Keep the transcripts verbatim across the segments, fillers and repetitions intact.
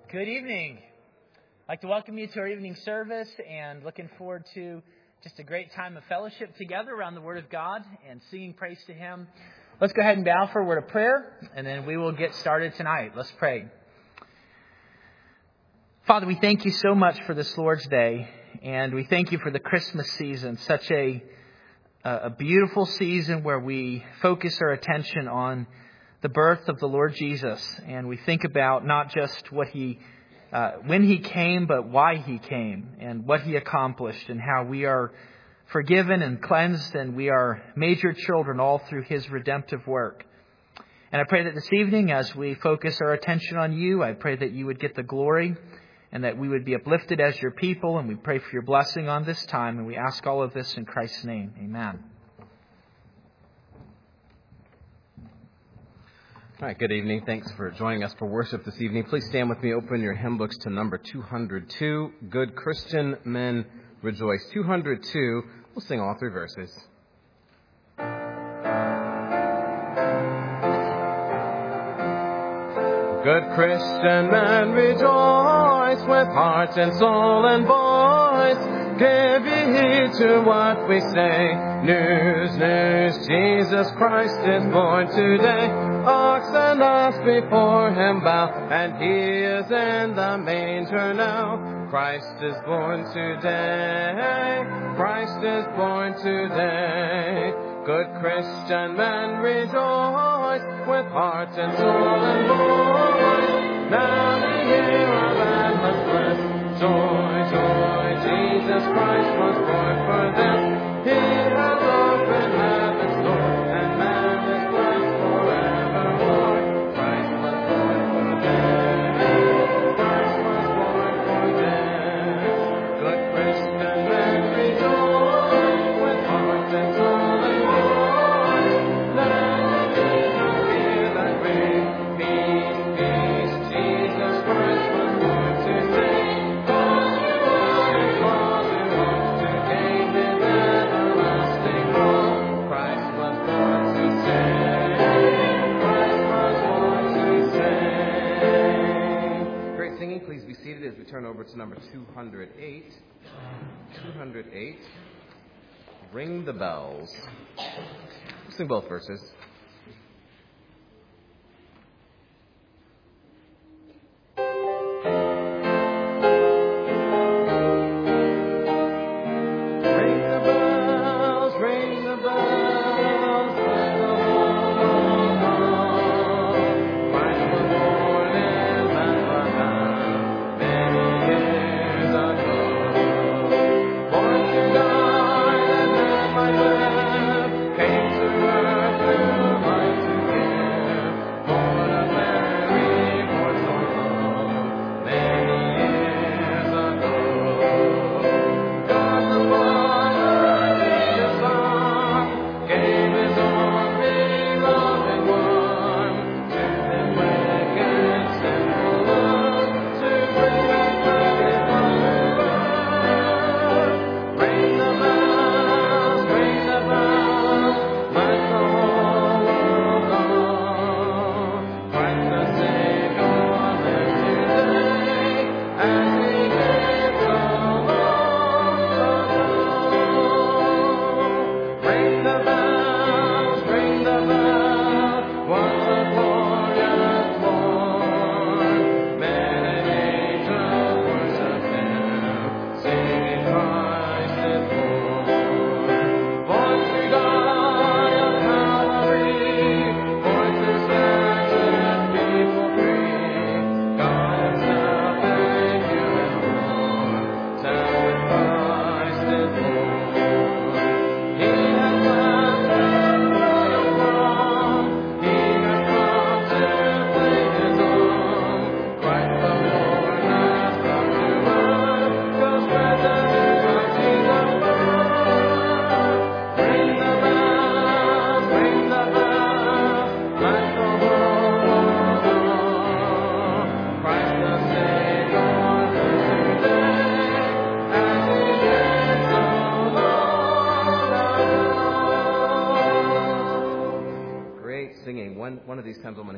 Good evening. I'd like to welcome you to our evening service and looking forward to just a great time of fellowship together around the Word of God and singing praise to Him. Let's go ahead and bow for a word of prayer, and then we will get started tonight. Let's pray. Father, we thank you so much for this Lord's Day, and we thank you for the Christmas season, such a, a beautiful season where we focus our attention on the birth of the Lord Jesus, and we think about not just what he, uh, when he came, but why he came, and what he accomplished, and how we are forgiven and cleansed, and we are made your children all through his redemptive work. And I pray that this evening, as we focus our attention on you, I pray that you would get the glory, and that we would be uplifted as your people, and we pray for your blessing on this time, and we ask all of this in Christ's name. Amen. All right, good evening. Thanks for joining us for worship this evening. Please stand with me. Open your hymn books to number two hundred two. Good Christian Men Rejoice. two hundred two. We'll sing all three verses. Good Christian men rejoice with heart and soul and voice. Give ye heed to what we say. News, news, Jesus Christ is born today. Ox and ass before him bow, and he is in the manger now. Christ is born today. Christ is born today. Good Christian men rejoice with heart and soul and voice. Now we hear our endless bliss. Joy, joy, Jesus Christ was born for this. He has opened heaven's door, and man is blessed forevermore. Christ was born for this. Christ was born for this. Good Christian men rejoice with heart and soul and voice. Let the angels hear that ring. Peace, peace, Jesus Christ was born to sing. Please be seated as we turn over to number two hundred eight. two hundred eight. Ring the bells. We'll sing both verses. Came to earth.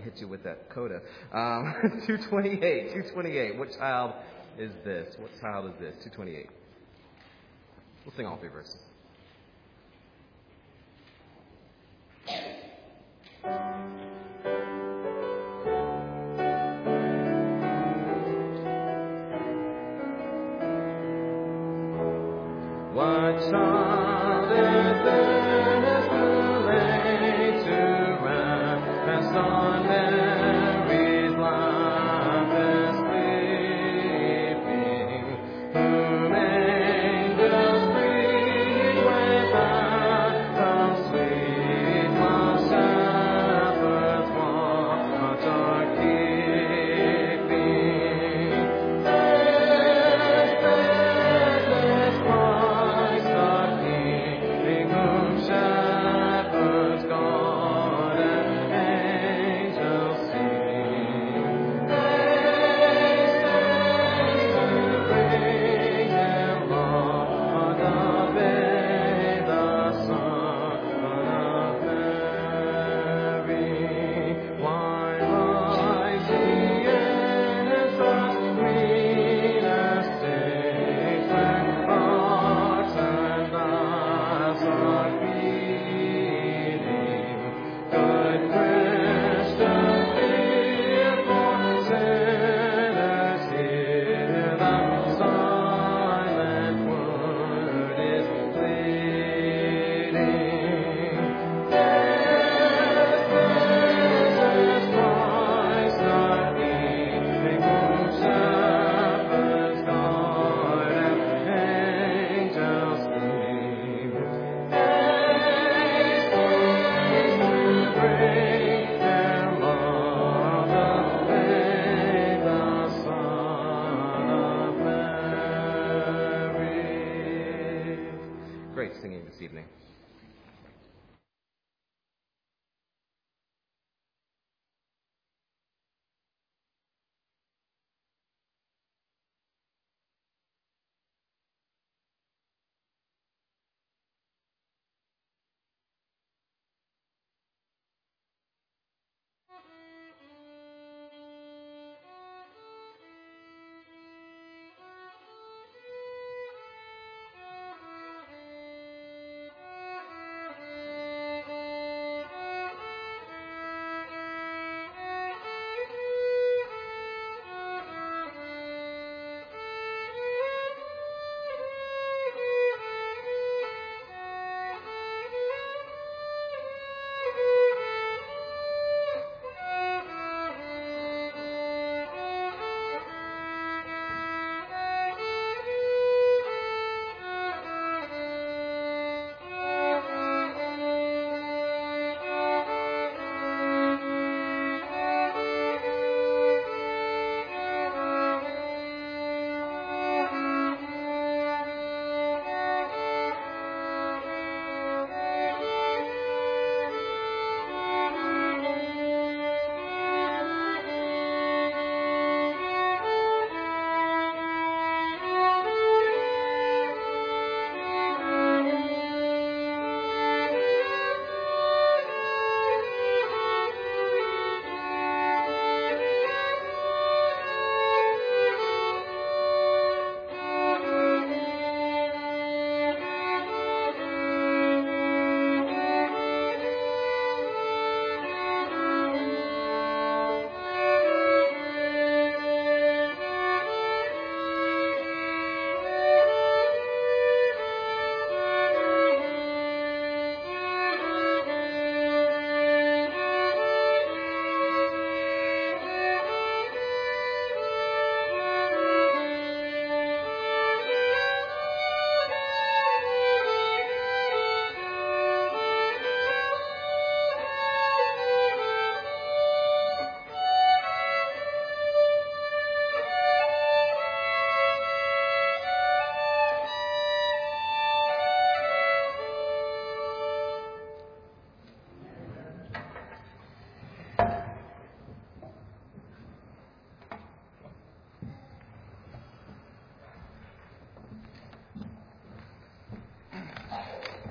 hit you with that coda. Um, two twenty-eight, two twenty-eight. What child is this? What child is this? two twenty-eight. We'll sing all three verses. What child is this who lay to rest on Mary's lap is sleeping, whom angels greet with anthems sweet, while shepherds watch are keeping? This, this is Christ the King, whom shepherds guard and angels sing. Haste, haste to bring him Lord, the babe, the Son of Mary. Why lies he in such green estates, where rocks and lads are feeding? Good Christian, fear for sinners, hear the silent word is pleading. This, this is Christ the King, whom shepherds guard and angels sing. Haste, haste to bring him Lord, the babe, the Son of Mary. Great singing this evening.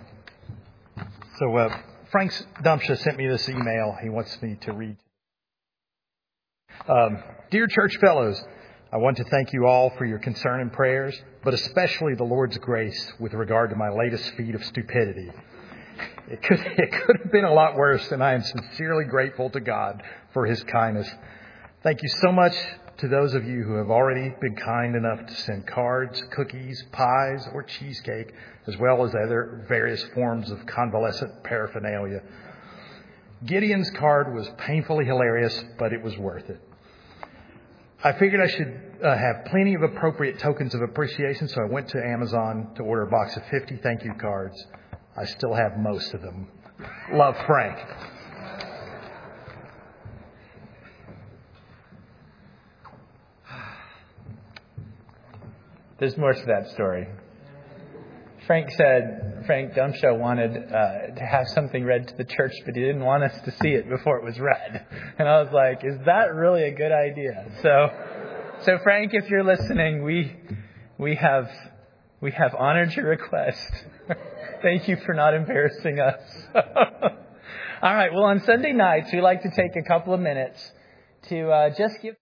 So uh, Frank Dumpsha sent me this email. He wants me to read. Um, dear church fellows, I want to thank you all for your concern and prayers, but especially the Lord's grace with regard to my latest feat of stupidity. It could, it could have been a lot worse, and I am sincerely grateful to God for his kindness. Thank you so much to those of you who have already been kind enough to send cards, cookies, pies, or cheesecake, as well as other various forms of convalescent paraphernalia. Gideon's card was painfully hilarious, but it was worth it. I figured I should uh, have plenty of appropriate tokens of appreciation, so I went to Amazon to order a box of fifty thank you cards. I still have most of them. Love, Frank. There's more to that story. Frank said, Frank Dumshow wanted uh, to have something read to the church, but he didn't want us to see it before it was read. And I was like, is that really a good idea? So, so Frank, if you're listening, we we have we have honored your request. Thank you for not embarrassing us. All right. Well, on Sunday nights, we like to take a couple of minutes to uh, just give.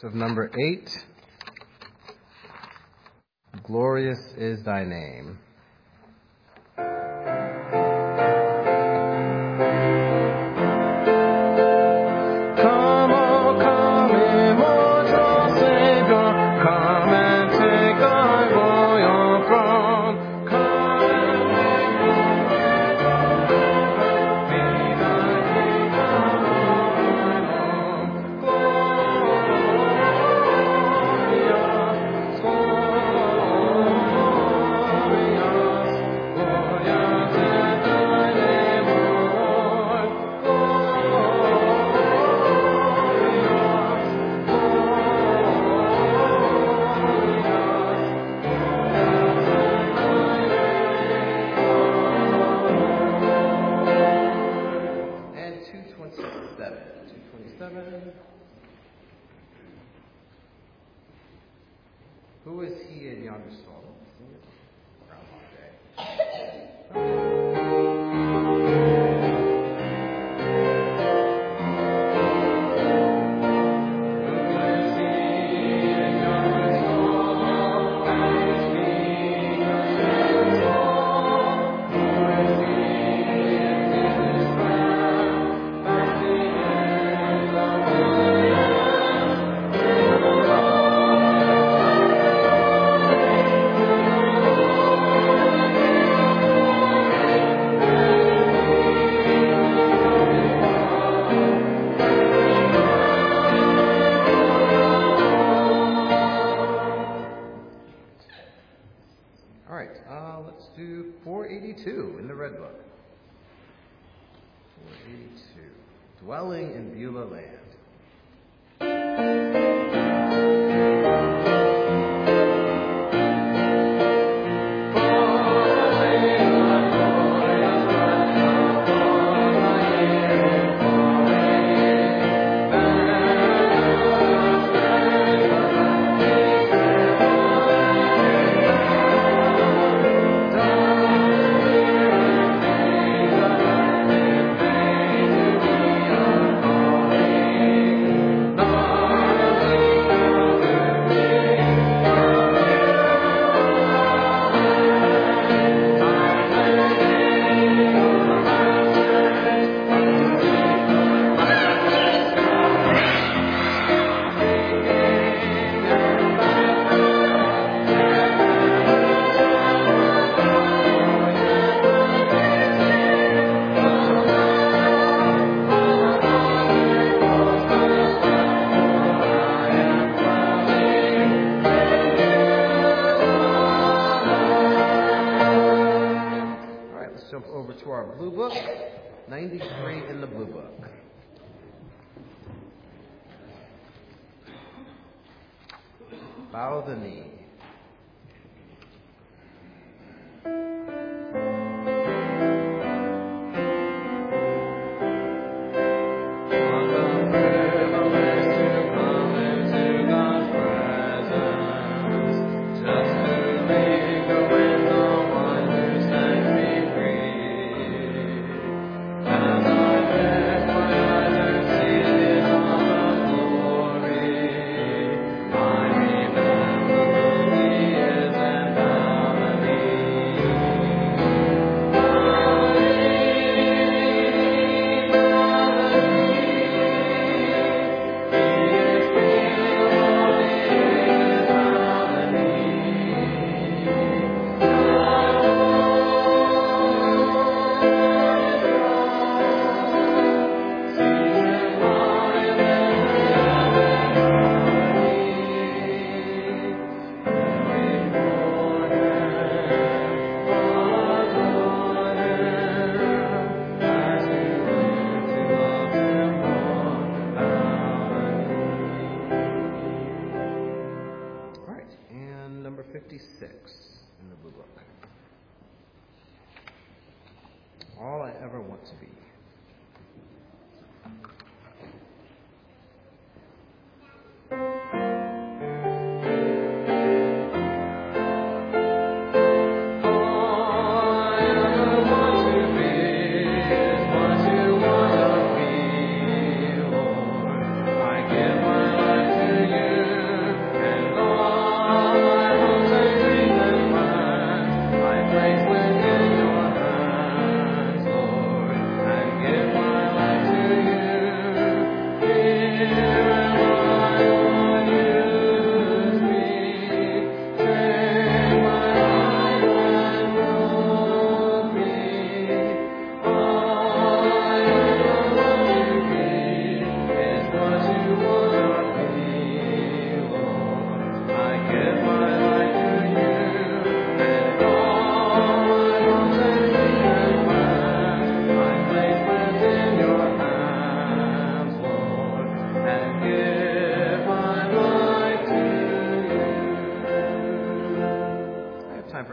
of number eight. Glorious is thy name. Who is he in yonder stall? Groundhog Day. All right, uh, let's do four eighty-two in the Red Book. four eighty-two, Dwelling in Beulah Land. Jump over to our Blue Book, ninety-three in the Blue Book. Bow the knee. fifty-six in the Blue Book. All I ever want to be. I give my life to you.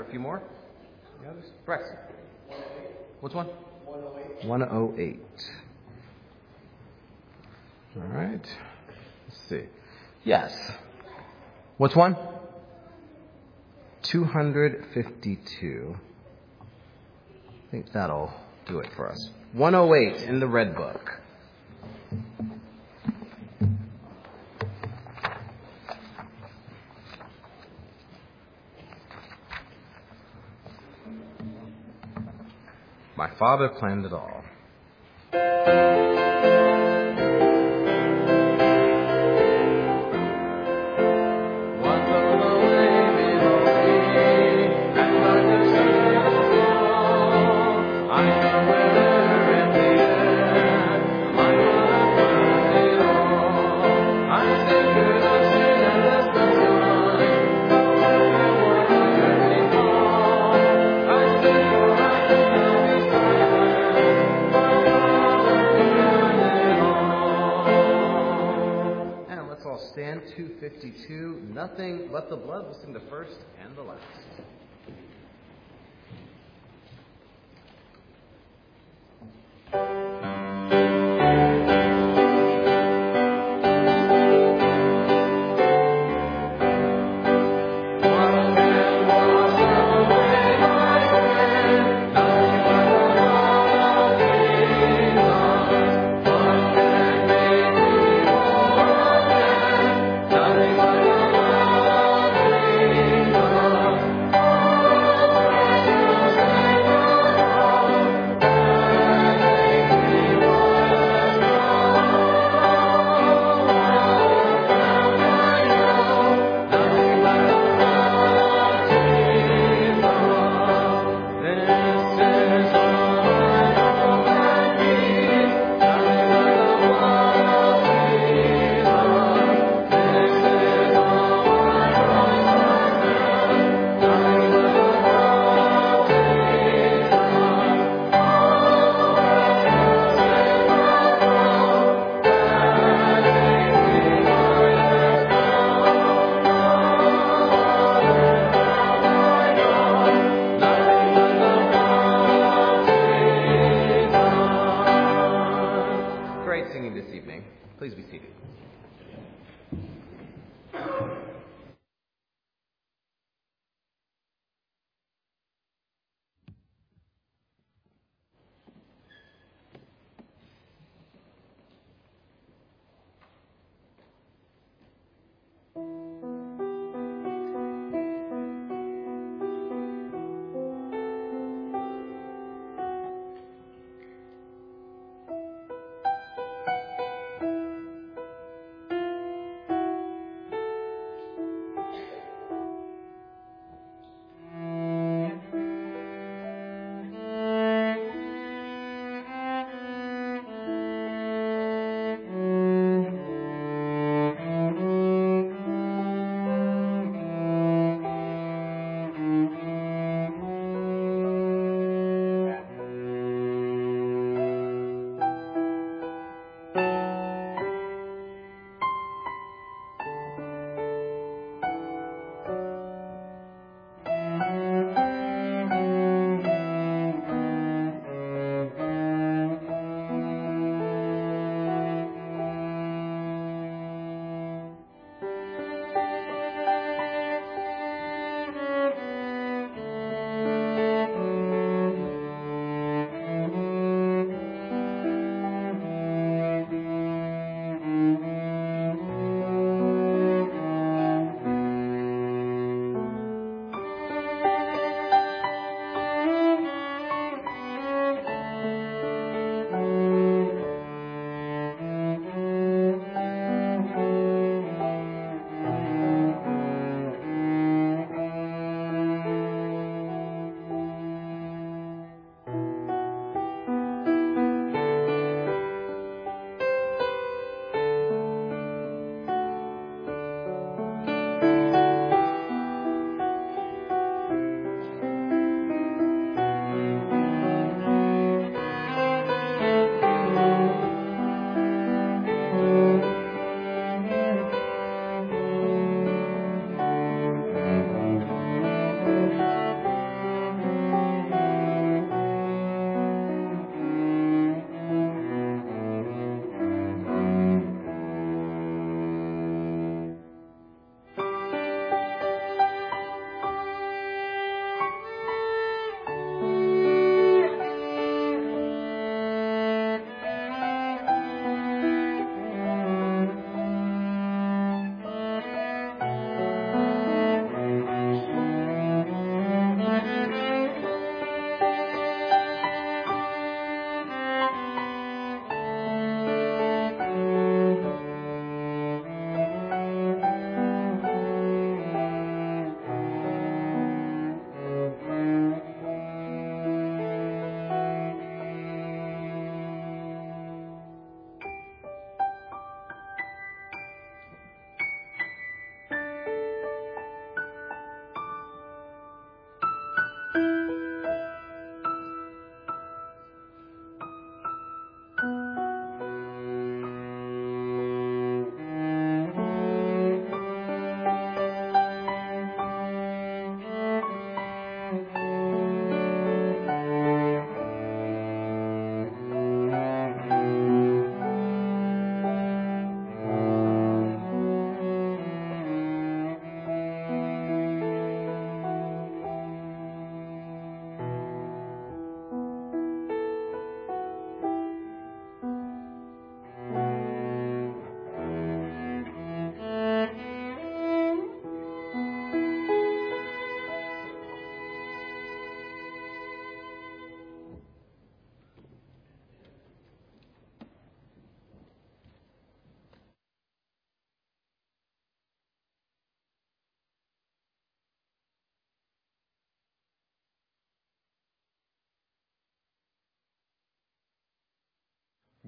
a few more. The others? Braxton. Which one? one oh eight. All right. Let's see. Yes. What's one? two hundred fifty-two. I think that'll do it for us. one oh eight in the red book. My father planned it all. two fifty-two, nothing but the blood. We'll sing the first and the last. Oh,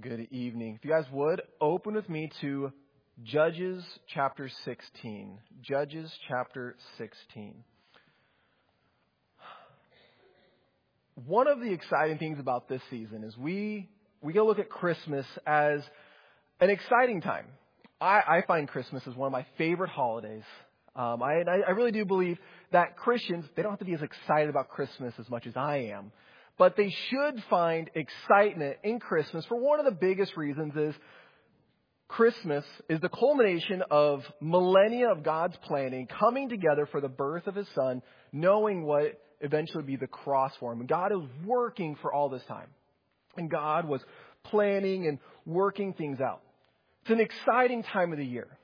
Good evening. If you guys would, open with me to Judges chapter sixteen. Judges chapter sixteen. One of the exciting things about this season is we we get to look at Christmas as an exciting time. I, I find Christmas as one of my favorite holidays. Um, I, I really do believe that Christians, they don't have to be as excited about Christmas as much as I am. But they should find excitement in Christmas for one of the biggest reasons is Christmas is the culmination of millennia of God's planning coming together for the birth of His Son, knowing what eventually would be the cross for Him. And God is working for all this time. And God was planning and working things out. It's an exciting time of the year.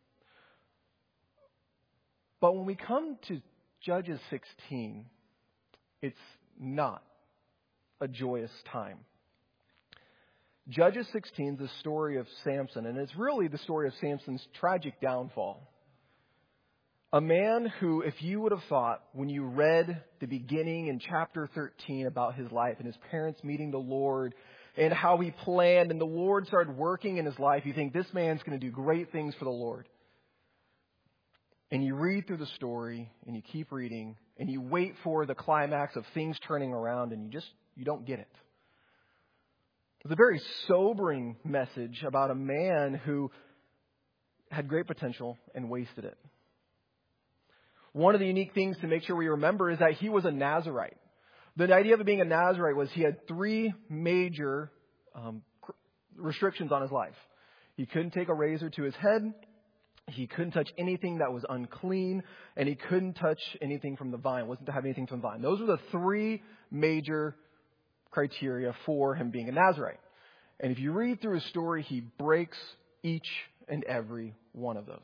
But when we come to Judges sixteen, it's not a joyous time. Judges sixteen is the story of Samson, and it's really the story of Samson's tragic downfall. A man who, if you would have thought when you read the beginning in chapter thirteen about his life and his parents meeting the Lord and how he planned and the Lord started working in his life, you think this man's going to do great things for the Lord. And you read through the story and you keep reading and you wait for the climax of things turning around and you just, you don't get it. It's a very sobering message about a man who had great potential and wasted it. One of the unique things to make sure we remember is that he was a Nazirite. The idea of being a Nazirite was he had three major um, restrictions on his life. He couldn't take a razor to his head. He couldn't touch anything that was unclean. And he couldn't touch anything from the vine. Wasn't to have anything from the vine. Those were the three major criteria for him being a Nazirite. And if you read through his story, he breaks each and every one of those.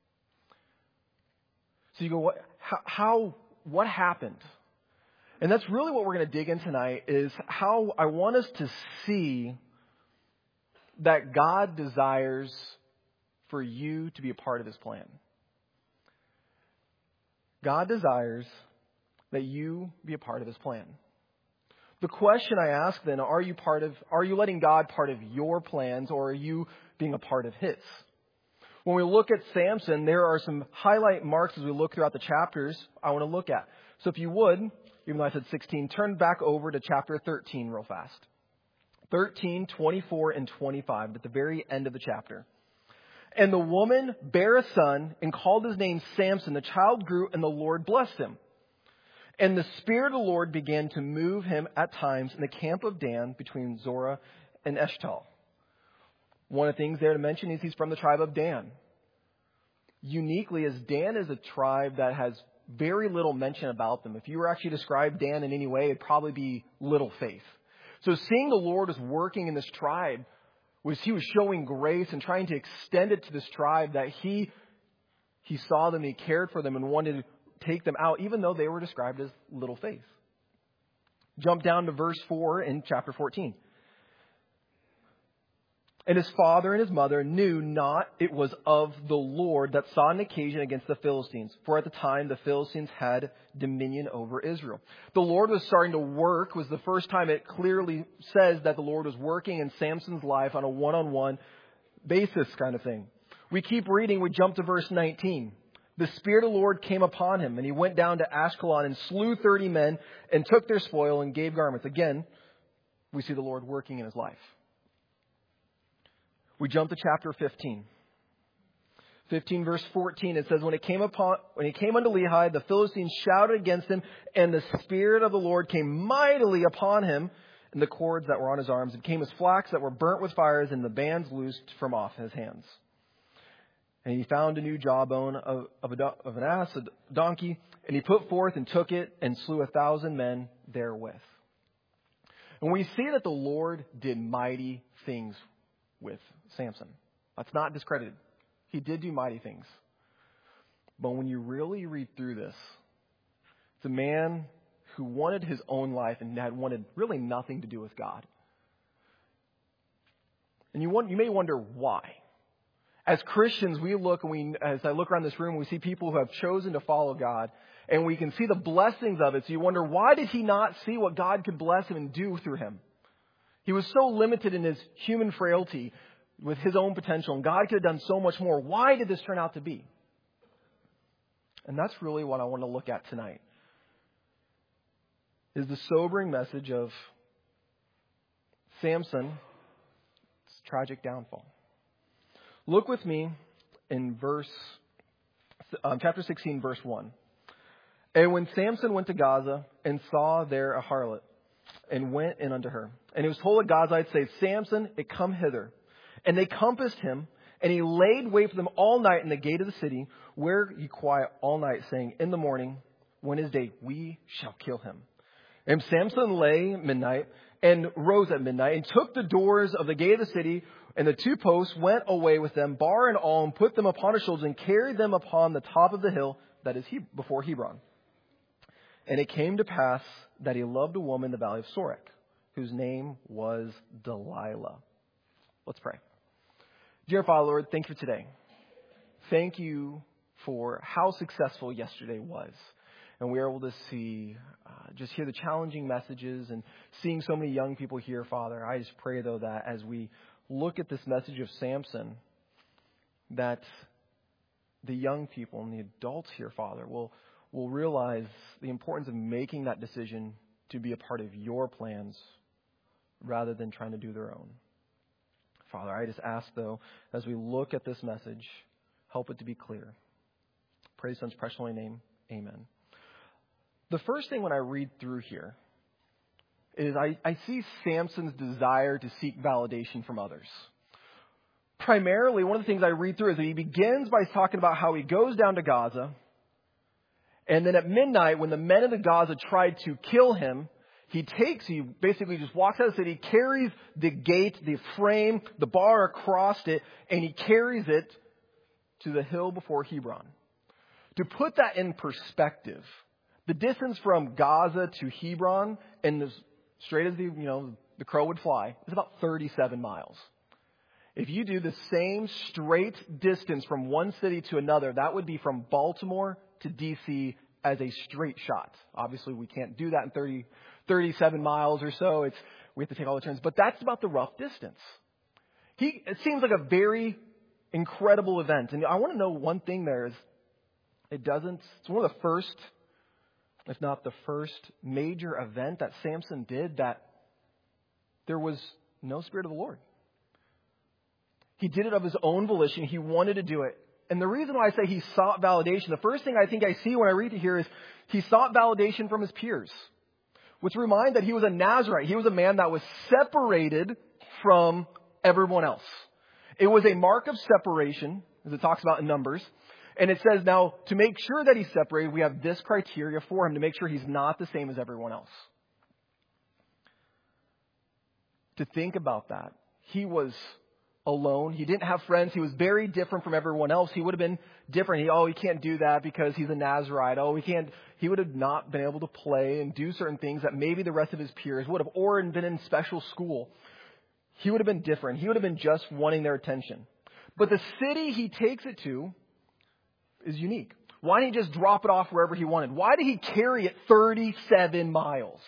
So you go, what, how, how, what happened? And that's really what we're going to dig in tonight is how I want us to see that God desires for you to be a part of His plan. God desires that you be a part of His plan. The question I ask then, are you part of, are you letting God part of your plans or are you being a part of His? When we look at Samson, there are some highlight marks as we look throughout the chapters I want to look at. So if you would, even though I said sixteen, turn back over to chapter thirteen real fast. thirteen, twenty-four, and twenty-five at the very end of the chapter. And the woman bare a son and called his name Samson. The child grew and the Lord blessed him. And the Spirit of the Lord began to move him at times in the camp of Dan between Zorah and Eshtal. One of the things there to mention is he's from the tribe of Dan. Uniquely, as Dan is a tribe that has very little mention about them. If you were actually to describe Dan in any way, it'd probably be little faith. So seeing the Lord was working in this tribe, was he was showing grace and trying to extend it to this tribe that he he saw them, he cared for them and wanted to take them out, even though they were described as little faith. Jump down to verse four in chapter fourteen. And his father and his mother knew not it was of the Lord that sought an occasion against the Philistines. For at the time the Philistines had dominion over Israel. The Lord was starting to work, was the first time it clearly says that the Lord was working in Samson's life on a one-on-one basis kind of thing. We keep reading, we jump to verse nineteen. The Spirit of the Lord came upon him, and he went down to Ashkelon and slew thirty men and took their spoil and gave garments. Again, we see the Lord working in his life. We jump to chapter fifteen. fifteen verse fourteen, it says, when it came upon, when he came unto Lehi, the Philistines shouted against him, and the Spirit of the Lord came mightily upon him, and the cords that were on his arms became as flax that were burnt with fires, and the bands loosed from off his hands. And he found a new jawbone of, of, a, of an ass, a donkey, and he put forth and took it, and slew a thousand men therewith. And we see that the Lord did mighty things with Samson. That's not discredited. He did do mighty things. But when you really read through this, it's a man who wanted his own life and had wanted really nothing to do with God. And you want, you may wonder why. As Christians, we look and we, as I look around this room, we see people who have chosen to follow God, and we can see the blessings of it. So you wonder, why did he not see what God could bless him and do through him? He was so limited in his human frailty with his own potential, and God could have done so much more. Why did this turn out to be? And that's really what I want to look at tonight, is the sobering message of Samson's tragic downfall. Look with me in verse, um, chapter sixteen, verse one. And when Samson went to Gaza and saw there a harlot, and went in unto her, and he was told the Gazites, say, Samson, it come hither. And they compassed him, and he laid wait for them all night in the gate of the city, where ye quiet all night, saying, in the morning, when is day, we shall kill him. And Samson lay midnight, and rose at midnight, and took the doors of the gate of the city, and the two posts, went away with them, bar and all, and put them upon his shoulders, and carried them upon the top of the hill that is he- before Hebron. And it came to pass that he loved a woman in the valley of Sorek, whose name was Delilah. Let's pray. Dear Father, Lord, thank you for today. Thank you for how successful yesterday was. And we were able to see, uh, just hear the challenging messages and seeing so many young people here, Father. I just pray, though, that as we look at this message of Samson, that the young people and the adults here, Father, will will realize the importance of making that decision to be a part of your plans rather than trying to do their own. Father, I just ask, though, as we look at this message, help it to be clear. Praise His Son's precious holy name. Amen. The first thing when I read through here is I, I see Samson's desire to seek validation from others. Primarily, one of the things I read through is that he begins by talking about how he goes down to Gaza. And then at midnight, when the men of the Gaza tried to kill him, he takes, he basically just walks out of the city, carries the gate, the frame, the bar across it, and he carries it to the hill before Hebron. To put that in perspective, the distance from Gaza to Hebron, and as straight as the, you know, the crow would fly, is about thirty-seven miles. If you do the same straight distance from one city to another, that would be from Baltimore to D C as a straight shot. Obviously, we can't do that in thirty, thirty-seven miles or so. It's, we have to take all the turns. But that's about the rough distance. He, it seems like a very incredible event. And I want to know one thing there is, it doesn't, it's one of the first, if not the first major event that Samson did that there was no Spirit of the Lord. He did it of his own volition. He wanted to do it. And the reason why I say he sought validation, the first thing I think I see when I read it here is he sought validation from his peers. Which remind that he was a Nazirite. He was a man that was separated from everyone else. It was a mark of separation, as it talks about in Numbers. And it says now, to make sure that he's separated, we have this criteria for him to make sure he's not the same as everyone else. To think about that, he was alone. He didn't have friends. He was very different from everyone else. He would have been different. He, oh, he can't do that because he's a Nazirite. Oh, he can't. He would have not been able to play and do certain things that maybe the rest of his peers would have, or been in special school. He would have been different. He would have been just wanting their attention. But the city he takes it to is unique. Why didn't he just drop it off wherever he wanted? Why did he carry it thirty-seven miles?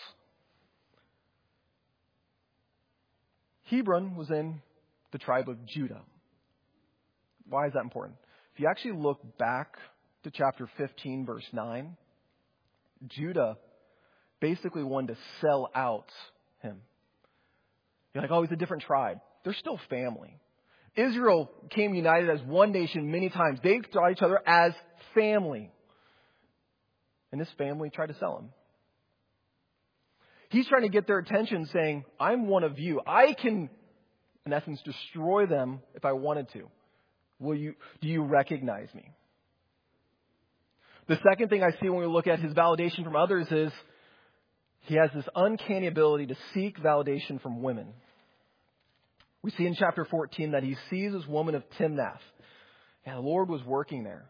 Hebron was in the tribe of Judah. Why is that important? If you actually look back to chapter fifteen, verse nine, Judah basically wanted to sell out him. You're like, oh, he's a different tribe. They're still family. Israel came united as one nation many times. They saw each other as family. And this family tried to sell him. He's trying to get their attention saying, I'm one of you. I can, in essence, destroy them if I wanted to. Will you, do you recognize me? The second thing I see when we look at his validation from others is he has this uncanny ability to seek validation from women. We see in chapter fourteen that he sees this woman of Timnath. And the Lord was working there.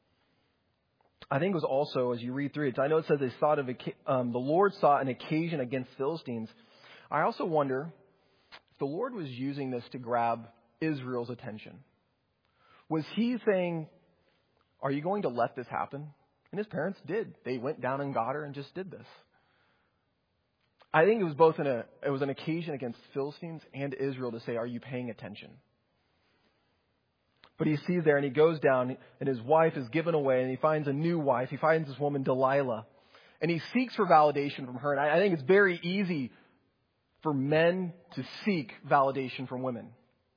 I think it was also, as you read through it, I know it says they sought of, um, the Lord sought an occasion against Philistines. I also wonder if the Lord was using this to grab Israel's attention. Was he saying, are you going to let this happen? And his parents did. They went down and got her and just did this. I think it was both an, a, it was an occasion against Philistines and Israel to say, are you paying attention? But he sees there and he goes down and his wife is given away and he finds a new wife. He finds this woman, Delilah. And he seeks for validation from her. And I, I think it's very easy for men to seek validation from women.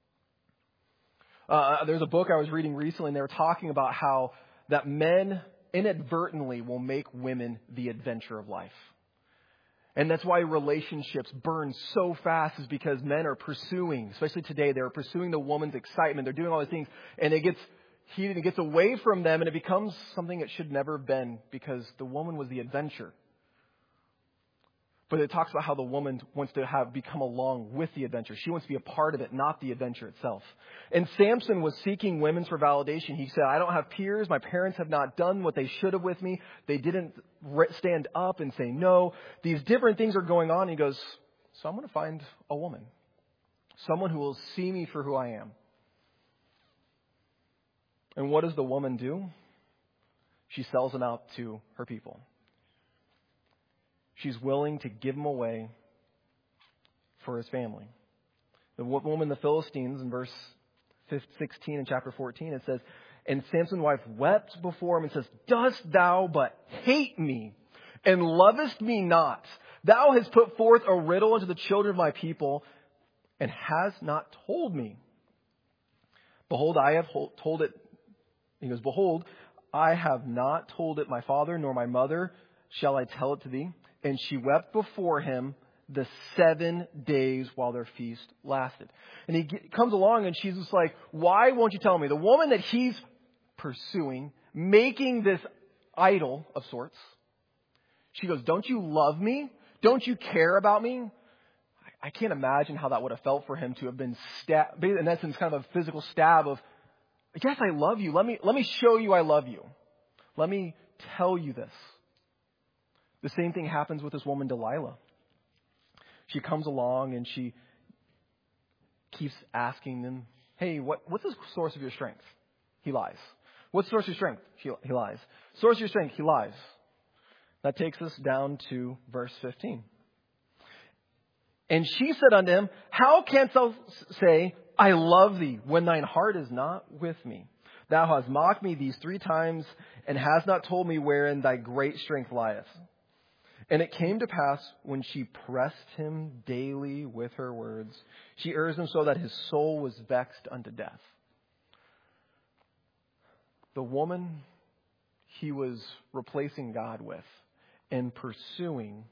Uh, there's a book I was reading recently and they were talking about how that men inadvertently will make women the adventure of life. And that's why relationships burn so fast, is because men are pursuing, especially today, they're pursuing the woman's excitement. They're doing all these things and it gets heated, it gets away from them and it becomes something it should never have been because the woman was the adventure. But it talks about how the woman wants to have become along with the adventure. She wants to be a part of it, not the adventure itself. And Samson was seeking women for validation. He said, I don't have peers. My parents have not done what they should have with me. They didn't stand up and say no. These different things are going on. He goes, so I'm going to find a woman. Someone who will see me for who I am. And what does the woman do? She sells him out to her people. She's willing to give him away for his family. The woman, the Philistines, in verse sixteen in chapter fourteen, it says, and Samson's wife wept before him and says, dost thou but hate me and lovest me not? Thou hast put forth a riddle unto the children of my people and hast not told me. Behold, I have told it. He goes, behold, I have not told it my father nor my mother. Shall I tell it to thee? And she wept before him the seven days while their feast lasted. And he comes along and she's just like, why won't you tell me? The woman that he's pursuing, making this idol of sorts. She goes, don't you love me? Don't you care about me? I can't imagine how that would have felt for him to have been stabbed, in essence, kind of a physical stab of, yes, I love you. Let me, let me show you I love you. Let me tell you this. The same thing happens with this woman, Delilah. She comes along and she keeps asking them, hey, what, what's the source of your strength? He lies. What's the source of your strength? He, he lies. Source of your strength? He lies. That takes us down to verse fifteen. And she said unto him, how canst thou say, I love thee, when thine heart is not with me? Thou hast mocked me these three times, and hast not told me wherein thy great strength lieth. And it came to pass, when she pressed him daily with her words, she urged him so that his soul was vexed unto death. The woman he was replacing God with and pursuing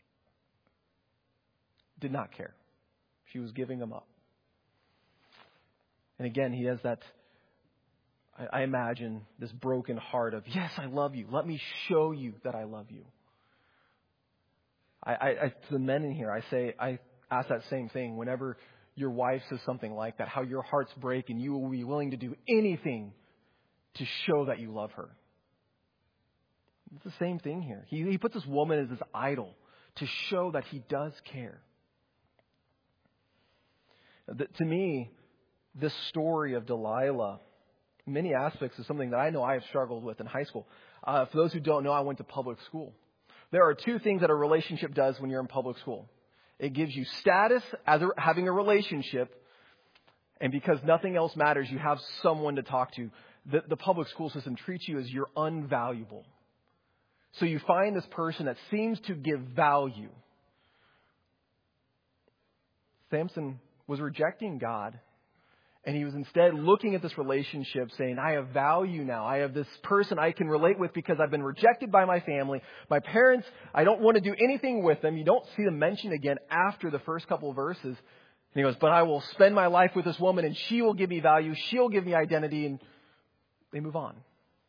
did not care. She was giving him up. And again, he has that, I imagine, this broken heart of, yes, I love you. Let me show you that I love you. I, I, I, to the men in here, I say, I ask that same thing whenever your wife says something like that, how your hearts break and you will be willing to do anything to show that you love her. It's the same thing here. He, he puts this woman as this idol to show that he does care. The, to me, this story of Delilah, many aspects is something that I know I have struggled with in high school. Uh, for those who don't know, I went to public school. There are two things that a relationship does when you're in public school. It gives you status as a, having a relationship, and because nothing else matters, you have someone to talk to. The, the public school system treats you as you're unvaluable. So you find this person that seems to give value. Samson was rejecting God. And he was instead looking at this relationship saying, I have value now. I have this person I can relate with because I've been rejected by my family. My parents, I don't want to do anything with them. You don't see them mentioned again after the first couple of verses. And he goes, but I will spend my life with this woman and she will give me value. She'll give me identity. And they move on.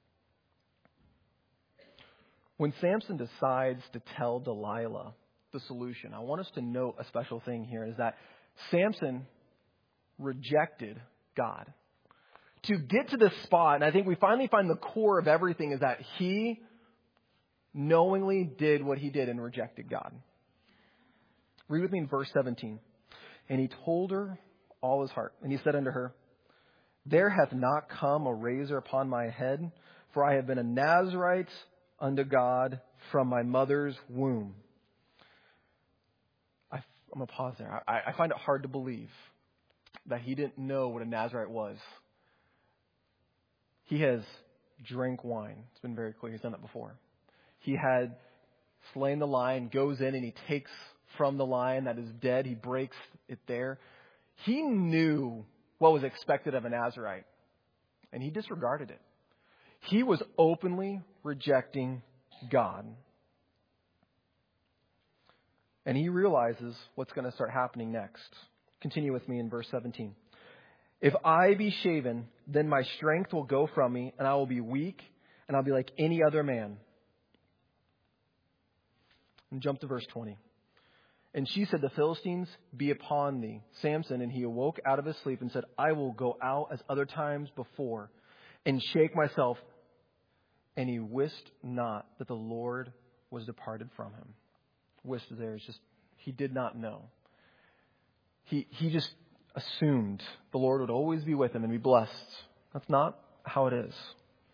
When Samson decides to tell Delilah the solution, I want us to note a special thing here is that Samson rejected God. To get to this spot, and I think we finally find the core of everything, is that he knowingly did what he did and rejected God. Read with me in verse seventeen. And he told her all his heart. And he said unto her, there hath not come a razor upon my head, for I have been a Nazarite unto God from my mother's womb. I'm going to pause there. I, I find it hard to believe that he didn't know what a Nazirite was. He has drank wine. It's been very clear. He's done that before. He had slain the lion, goes in and he takes from the lion that is dead. He breaks it there. He knew what was expected of a Nazirite, and he disregarded it. He was openly rejecting God. And he realizes what's going to start happening next. Continue with me in verse seventeen. If I be shaven, then my strength will go from me, and I will be weak, and I'll be like any other man. And jump to verse twenty. And she said, the Philistines be upon thee, Samson. And he awoke out of his sleep and said, I will go out as other times before, and shake myself. And he wist not that the Lord was departed from him. Wist there is just, he did not know. He he just assumed the Lord would always be with him and be blessed. That's not how it is.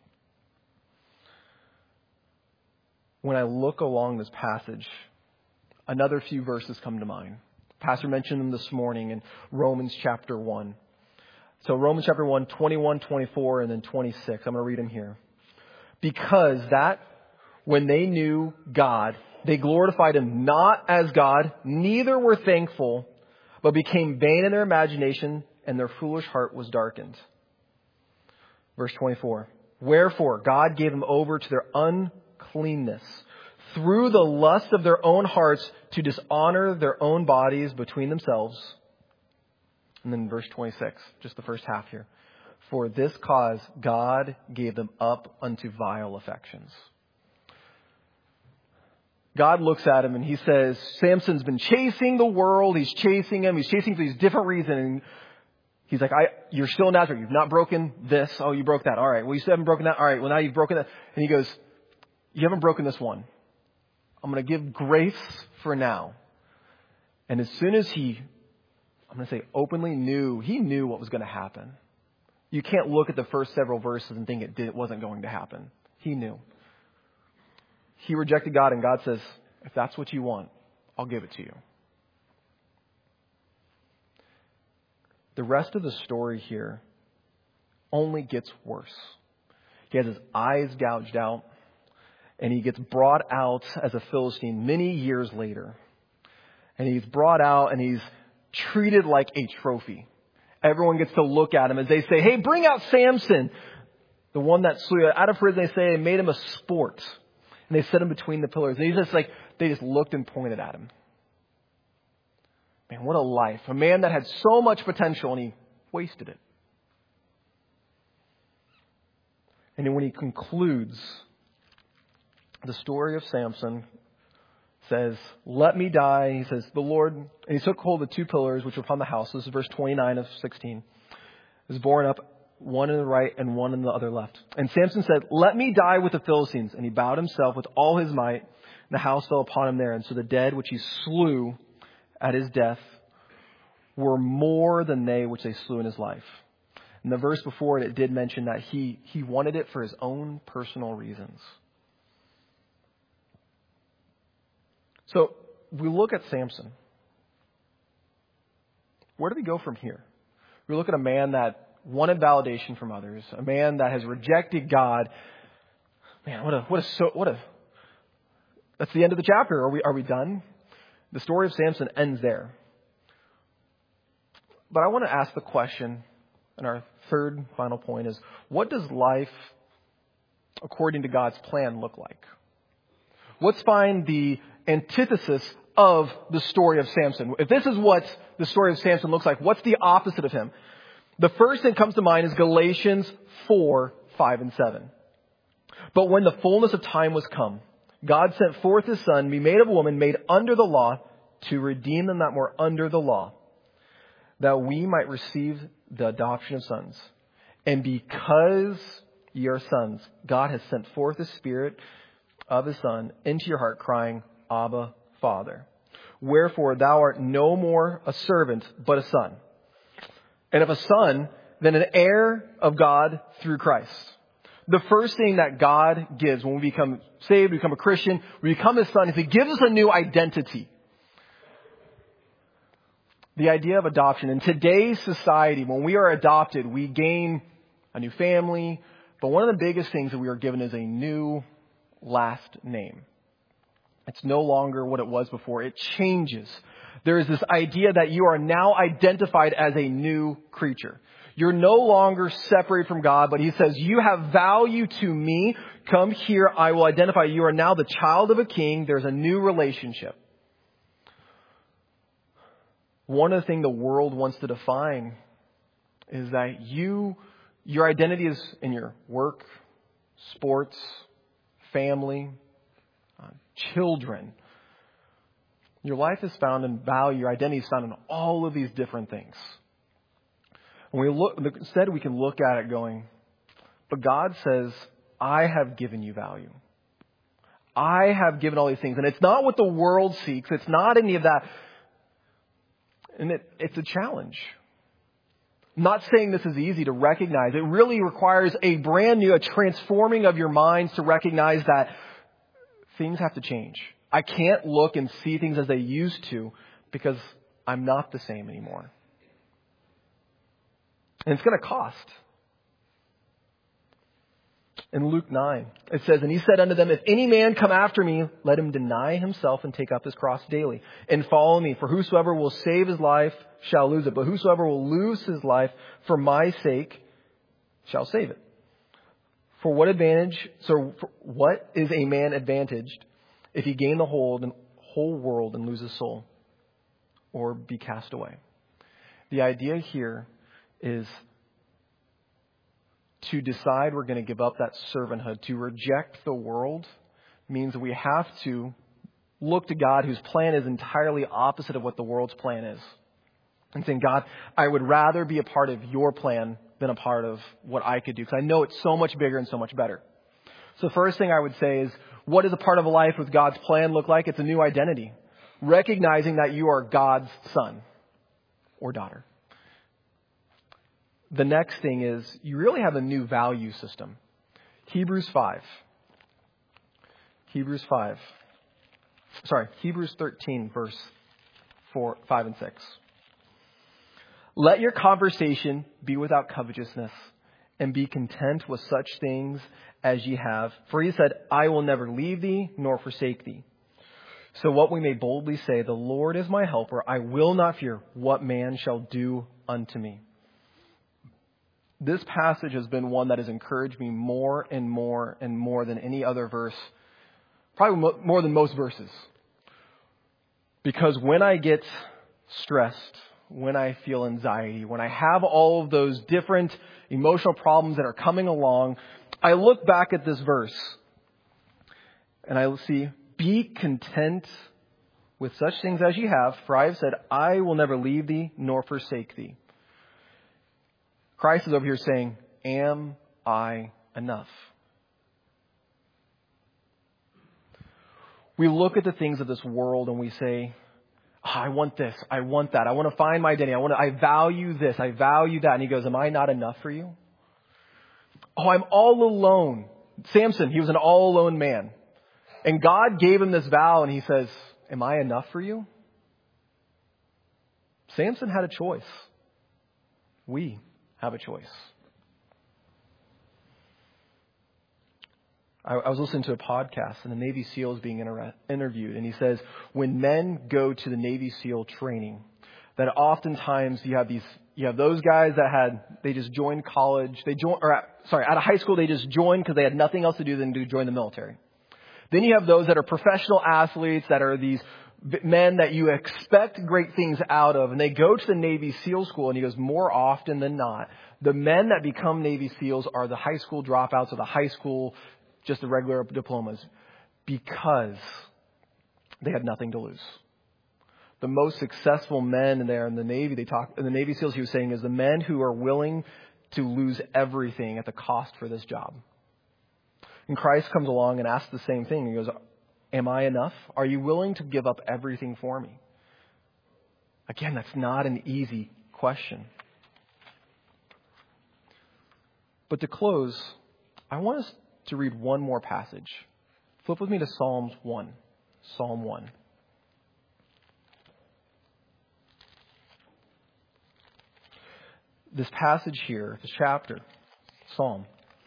When I look along this passage, another few verses come to mind. Pastor mentioned them this morning in Romans chapter one. So Romans chapter one, twenty-one, twenty-four, and then twenty-six. I'm going to read them here. Because that when they knew God, they glorified him not as God, neither were thankful, but became vain in their imagination, and their foolish heart was darkened. Verse twenty-four. Wherefore God gave them over to their uncleanness, through the lust of their own hearts, to dishonor their own bodies between themselves. And then verse twenty-six, just the first half here. For this cause God gave them up unto vile affections. God looks at him and he says, Samson's been chasing the world. He's chasing him. He's chasing for these different reasons. And he's like, I, you're still a Nazarite. You've not broken this. Oh, you broke that. All right. Well, you still haven't broken that. All right. Well, now you've broken that. And he goes, you haven't broken this one. I'm going to give grace for now. And as soon as he, I'm going to say openly knew, he knew what was going to happen. You can't look at the first several verses and think it, did, it wasn't going to happen. He knew. He rejected God, and God says, if that's what you want, I'll give it to you. The rest of the story here only gets worse. He has his eyes gouged out, and he gets brought out as a Philistine many years later. And he's brought out, and he's treated like a trophy. Everyone gets to look at him as they say, hey, bring out Samson. The one that slew out of prison, they say, they made him a sport. And they set him between the pillars. And he's just like, they just looked and pointed at him. Man, what a life. A man that had so much potential and he wasted it. And then when he concludes, the story of Samson says, let me die. He says, the Lord, and he took hold of the two pillars which were upon the house. This is verse twenty-nine of sixteen. Is borne up, one in the right and one in the other left. And Samson said, let me die with the Philistines. And he bowed himself with all his might. And the house fell upon him there. And so the dead which he slew at his death were more than they which they slew in his life. And the verse before it, it did mention that he, he wanted it for his own personal reasons. So we look at Samson. Where do we go from here? We look at a man that wanted validation from others, a man that has rejected God. Man, what a what a so what a that's the end of the chapter. Are we are we done? The story of Samson ends there. But I want to ask the question, and our third final point is, what does life according to God's plan look like? Let's find the antithesis of the story of Samson. If this is what the story of Samson looks like, what's the opposite of him? The first thing that comes to mind is Galatians four, five, and seven. But when the fullness of time was come, God sent forth his Son, be made of a woman, made under the law, to redeem them that were under the law, that we might receive the adoption of sons. And because ye are sons, God has sent forth the Spirit of his Son into your heart, crying, Abba, Father. Wherefore thou art no more a servant, but a son. And if a son, then an heir of God through Christ. The first thing that God gives when we become saved, we become a Christian, we become his son, is he gives us a new identity. The idea of adoption. In today's society, when we are adopted, we gain a new family. But one of the biggest things that we are given is a new last name. It's no longer what it was before. It changes. There is this idea that you are now identified as a new creature. You're no longer separated from God, but he says, you have value to me. Come here. I will identify you. You are now the child of a king. There's a new relationship. One of the things the world wants to define is that you, your identity is in your work, sports, family, uh, children. Your life is found in value. Your identity is found in all of these different things. When we look, instead we can look at it going, but God says, I have given you value. I have given all these things. And it's not what the world seeks. It's not any of that. And it, it's a challenge. I'm not saying this is easy to recognize. It really requires a brand new, a transforming of your minds to recognize that things have to change. I can't look and see things as they used to because I'm not the same anymore. And it's going to cost. In Luke nine, it says, and he said unto them, if any man come after me, let him deny himself and take up his cross daily and follow me. For whosoever will save his life shall lose it. But whosoever will lose his life for my sake shall save it. For what advantage, so for what is a man advantaged if he gain the whole, the whole world and lose his soul or be cast away? The idea here is to decide we're going to give up that servanthood. To reject the world means we have to look to God, whose plan is entirely opposite of what the world's plan is. And saying, God, I would rather be a part of your plan than a part of what I could do, because I know it's so much bigger and so much better. So the first thing I would say is, what does a part of a life with God's plan look like? It's a new identity. Recognizing that you are God's son or daughter. The next thing is you really have a new value system. Hebrews five. Hebrews five. Sorry, Hebrews thirteen, verse four, five and six. Let your conversation be without covetousness, and be content with such things as ye have. For he said, I will never leave thee nor forsake thee. So what we may boldly say, the Lord is my helper. I will not fear what man shall do unto me. This passage has been one that has encouraged me more and more and more than any other verse, probably more than most verses. Because when I get stressed, when I feel anxiety, when I have all of those different emotional problems that are coming along, I look back at this verse and I will see, be content with such things as ye have, for I have said, I will never leave thee nor forsake thee. Christ is over here saying, am I enough? We look at the things of this world and we say, oh, I want this, I want that, I want to find my identity, I want to, I value this, I value that. And he goes, am I not enough for you? Oh, I'm all alone. Samson, he was an all alone man. And God gave him this vow and he says, am I enough for you? Samson had a choice. We have a choice. I, I was listening to a podcast and a Navy SEAL is being inter- interviewed. And he says, when men go to the Navy SEAL training, that oftentimes you have these, you have those guys that had, they just joined college. They joined, or sorry, out of high school, they just joined because they had nothing else to do than to join the military. Then you have those that are professional athletes, that are these men that you expect great things out of, and they go to the Navy SEAL school, and he goes, more often than not, the men that become Navy SEALs are the high school dropouts or the high school, just the regular diplomas, because they had nothing to lose. The most successful men there in the Navy, they talk in the Navy SEALs, he was saying, is the men who are willing to lose everything at the cost for this job. And Christ comes along and asks the same thing. He goes, am I enough? Are you willing to give up everything for me? Again, that's not an easy question. But to close, I want us to read one more passage. Flip with me to Psalms one. Psalm one. this passage here, this chapter, Psalm,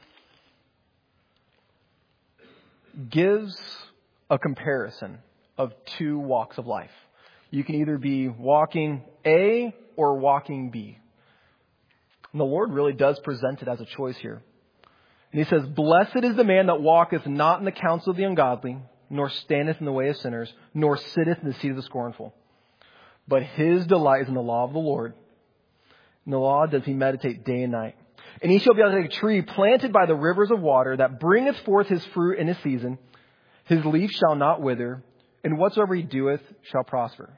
gives a comparison of two walks of life. You can either be walking A or walking B. And the Lord really does present it as a choice here. And He says, "Blessed is the man that walketh not in the counsel of the ungodly, nor standeth in the way of sinners, nor sitteth in the seat of the scornful. But his delight is in the law of the Lord. In the law does he meditate day and night. And he shall be like a tree planted by the rivers of water, that bringeth forth his fruit in his season. His leaf shall not wither, and whatsoever he doeth shall prosper.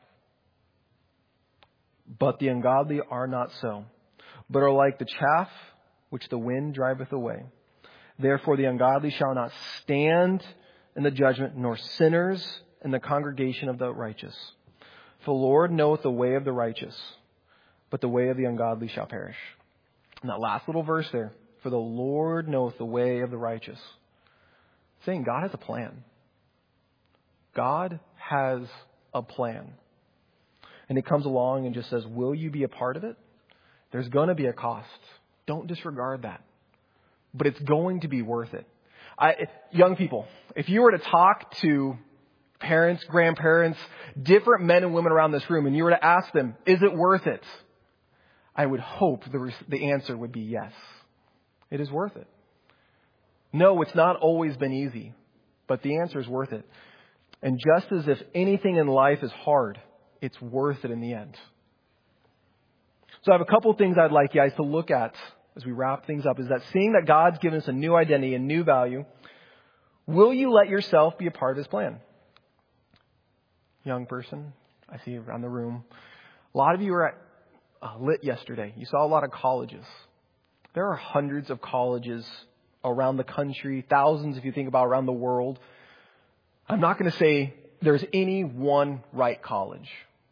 But the ungodly are not so, but are like the chaff which the wind driveth away. Therefore the ungodly shall not stand in the judgment, nor sinners in the congregation of the righteous. For the Lord knoweth the way of the righteous, but the way of the ungodly shall perish." And that last little verse there, "For the Lord knoweth the way of the righteous," saying God has a plan. God has a plan. And He comes along and just says, will you be a part of it? There's going to be a cost. Don't disregard that. But it's going to be worth it. I, young people, if you were to talk to parents, grandparents, different men and women around this room, and you were to ask them, is it worth it? I would hope the, the answer would be yes. It is worth it. No, it's not always been easy, but the answer is worth it. And just as if anything in life is hard, it's worth it in the end. So I have a couple of things I'd like you guys to look at as we wrap things up, is that seeing that God's given us a new identity, a new value, will you let yourself be a part of His plan? Young person, I see you around the room. A lot of you were at uh, Lit yesterday. You saw a lot of colleges. There are hundreds of colleges around the country, thousands if you think about around the world. I'm not going to say there's any one right college.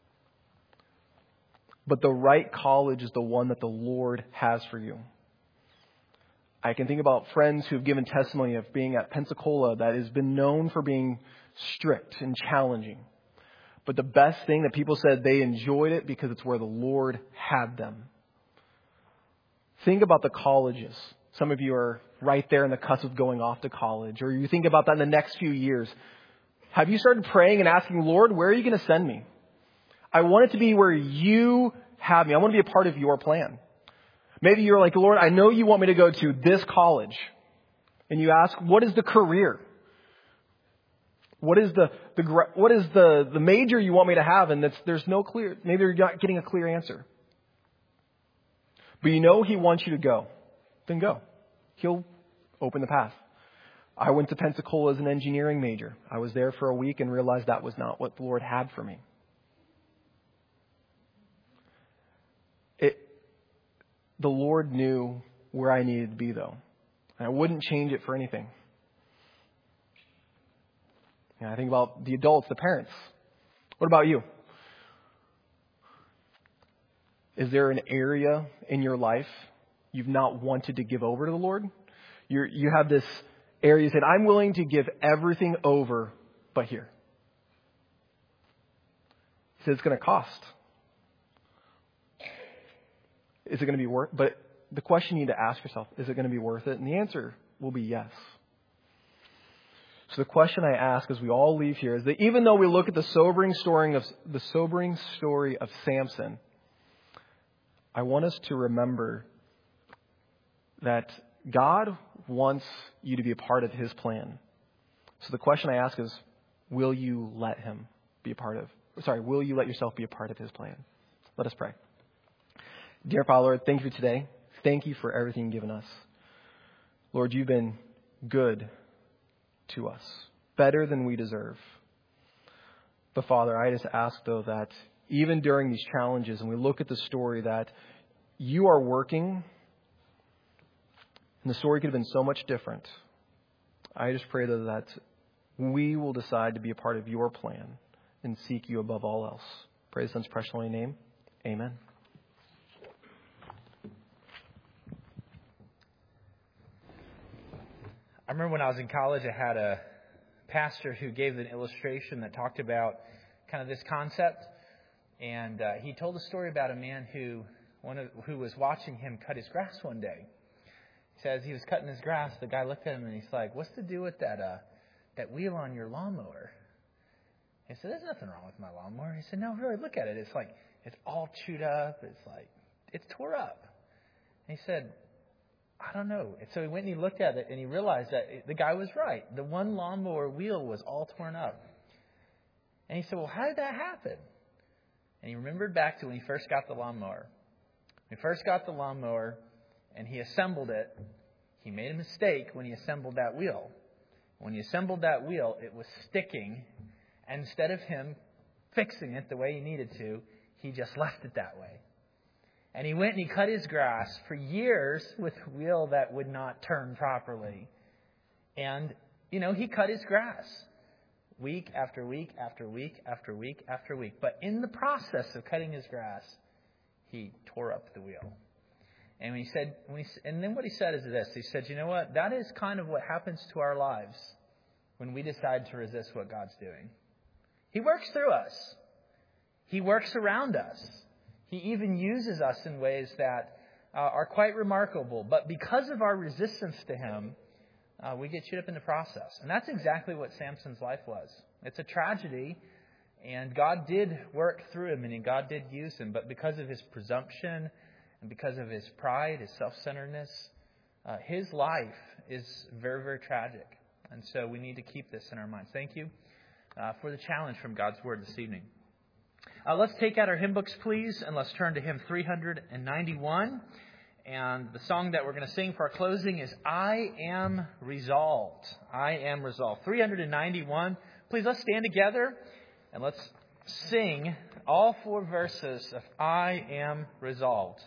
But the right college is the one that the Lord has for you. I can think about friends who have given testimony of being at Pensacola that has been known for being strict and challenging. But the best thing that people said, they enjoyed it because it's where the Lord had them. Think about the colleges. Some of you are right there in the cusp of going off to college, or you think about that in the next few years. Have you started praying and asking, Lord, where are you going to send me? I want it to be where you have me. I want to be a part of your plan. Maybe you're like, Lord, I know you want me to go to this college. And you ask, what is the career? What is the, the what is the, the major you want me to have? And that's, there's no clear, maybe you're not getting a clear answer. But you know He wants you to go. Then go. He'll open the path. I went to Pensacola as an engineering major. I was there for a week and realized that was not what the Lord had for me. It, the Lord knew where I needed to be, though. And I wouldn't change it for anything. And I think about the adults, the parents. What about you? Is there an area in your life you've not wanted to give over to the Lord? You're, you have this area you said, I'm willing to give everything over, but here. He said it's going to cost. Is it going to be worth it? But the question you need to ask yourself, is it going to be worth it? And the answer will be yes. So the question I ask as we all leave here is that even though we look at the sobering story of the sobering story of Samson, I want us to remember that God wants you to be a part of His plan. So the question I ask is, will you let Him be a part of, sorry, will you let yourself be a part of His plan? Let us pray. Dear Father, Lord, thank you for today. Thank you for everything you've given us. Lord, you've been good to us, better than we deserve. But Father, I just ask, though, that even during these challenges, and we look at the story, that you are working, and the story could have been so much different. I just pray, though, that we will decide to be a part of your plan and seek you above all else. Pray the Son's precious holy name. Amen. I remember when I was in college, I had a pastor who gave an illustration that talked about kind of this concept. And uh, he told a story about a man who one of, who was watching him cut his grass one day. He says he was cutting his grass. The guy looked at him and he's like, "What's the deal with that uh, that wheel on your lawnmower?" He said, "There's nothing wrong with my lawnmower." He said, "No, really, look at it. It's like, it's all chewed up. It's like, it's tore up." And he said, "I don't know." And so he went and he looked at it and he realized that it, the guy was right. The one lawnmower wheel was all torn up. And he said, "Well, how did that happen?" And he remembered back to when he first got the lawnmower. When he first got the lawnmower and he assembled it, he made a mistake when he assembled that wheel. When he assembled that wheel, it was sticking. And instead of him fixing it the way he needed to, he just left it that way. And he went and he cut his grass for years with a wheel that would not turn properly. And, you know, he cut his grass week after week after week after week after week. But in the process of cutting his grass, he tore up the wheel. And he said, when he, and then what he said is this. He said, "You know what? That is kind of what happens to our lives when we decide to resist what God's doing. He works through us. He works around us. He even uses us in ways that uh, are quite remarkable. But because of our resistance to Him, uh, we get chewed up in the process." And that's exactly what Samson's life was. It's a tragedy, and God did work through him, and God did use him. But because of his presumption and because of his pride, his self-centeredness, uh, his life is very, very tragic. And so we need to keep this in our minds. Thank you uh, for the challenge from God's Word this evening. Uh, let's take out our hymn books, please, and let's turn to hymn three ninety-one. And the song that we're going to sing for our closing is "I Am Resolved." I Am Resolved. three ninety-one. Please, let's stand together and let's sing all four verses of "I Am Resolved."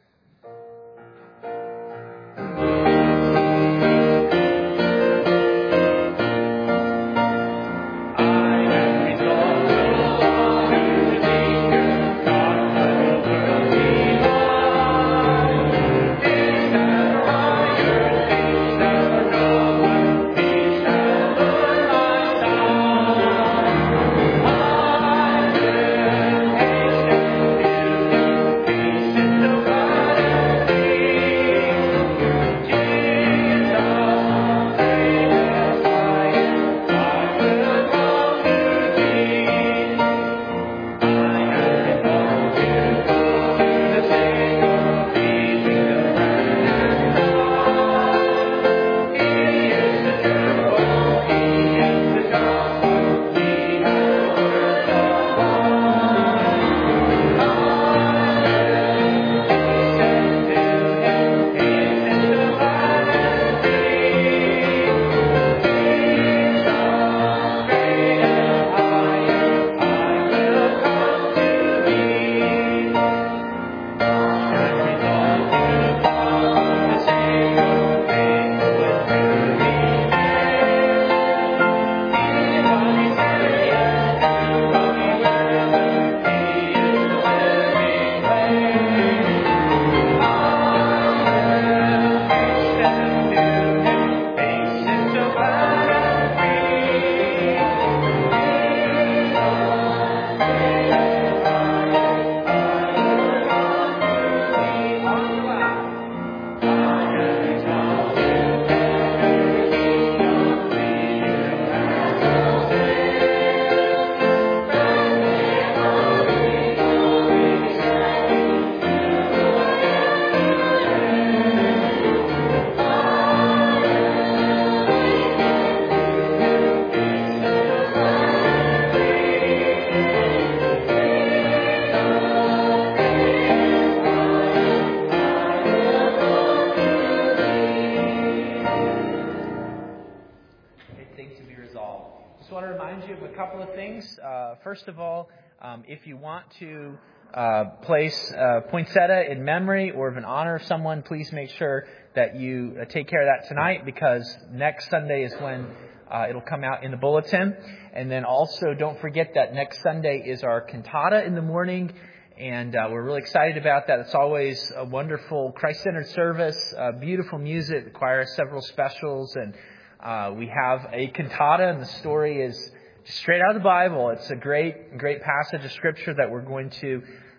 First of all, um, if you want to uh, place uh, poinsettia in memory or of an honor of someone, please make sure that you uh, take care of that tonight, because next Sunday is when uh, it'll come out in the bulletin. And then also don't forget that next Sunday is our cantata in the morning, and uh, we're really excited about that. It's always a wonderful Christ-centered service, uh, beautiful music. The choir has several specials, and uh, we have a cantata, and the story is straight out of the Bible. It's a great, great passage of Scripture that we're going to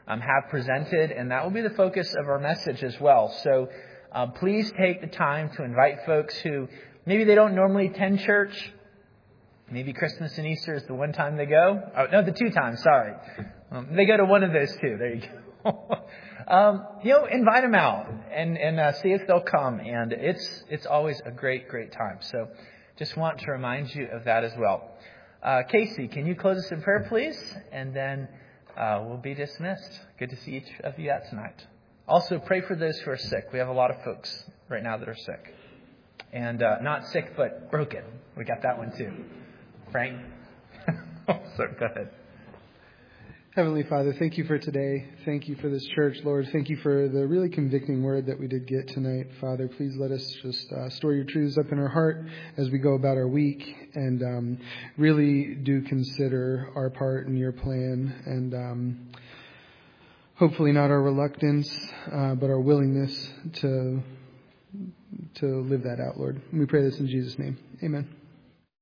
um, have presented, and that will be the focus of our message as well. So uh, please take the time to invite folks who maybe they don't normally attend church. Maybe Christmas and Easter is the one time they go. Oh, no, the two times, sorry. Um, they go to one of those two. There you go. um, you know, invite them out and, and uh, see if they'll come. And it's it's always a great, great time. So just want to remind you of that as well. Uh, Casey, can you close us in prayer, please? And then uh, we'll be dismissed. Good to see each of you out tonight. Also, pray for those who are sick. We have a lot of folks right now that are sick. And uh, not sick, but broken. We got that one too. Frank? So, go ahead. Heavenly Father, thank you for today. Thank you for this church, Lord. Thank you for the really convicting word that we did get tonight. Father, please let us just uh, store your truths up in our heart as we go about our week, and um, really do consider our part in your plan, and um, hopefully not our reluctance, uh, but our willingness to to live that out, Lord. We pray this in Jesus' name. Amen.